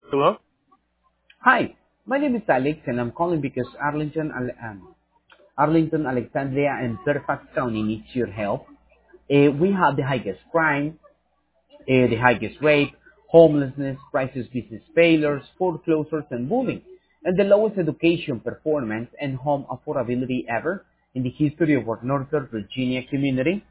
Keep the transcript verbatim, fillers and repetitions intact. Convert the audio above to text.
Hello? Hi, my name is Alex and I'm calling because Arlington, Ale- um, Arlington, Alexandria, and Fairfax County needs your help. Uh, we have the highest crime, uh, the highest rate, homelessness, crisis business failures, foreclosures, and bullying, and the lowest education performance and home affordability ever in the history of our Northern Virginia community.